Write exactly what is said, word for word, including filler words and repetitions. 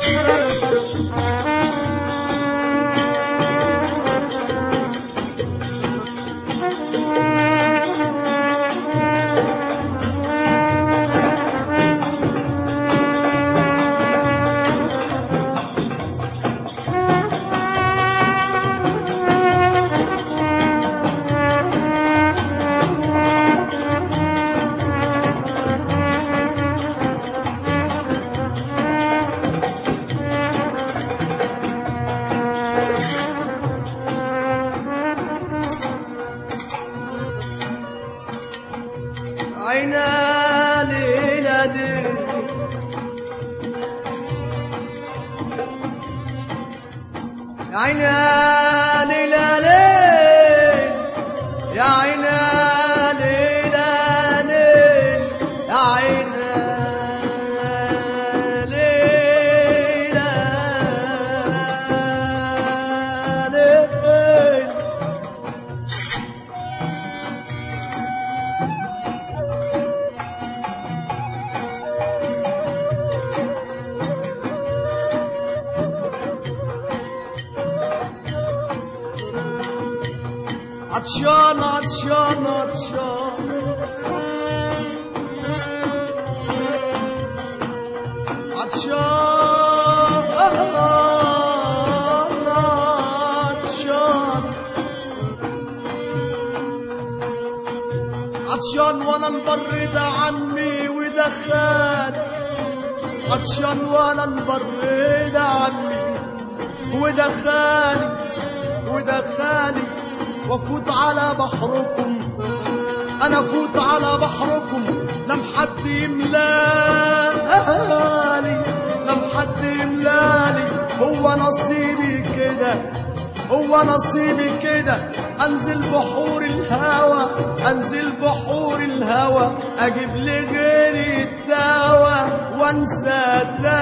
عينا ليلة دي عينا ليلة ليل يا عينا ليلة ليل يا عينا ليلة ليل عطشان عطشان عطشان عطشان عطشان عطشان وانا البر ده عمي وده خالي عطشان وانا البر ده عمي وده خالي وده خالي وافوت على بحركم انا افوت على بحركم لم حد يملالي لم حد يملالي هو نصيبي كده هو نصيبي كده انزل بحور الهوى انزل بحور الهوى اجيب لي غيري الدواء وانسى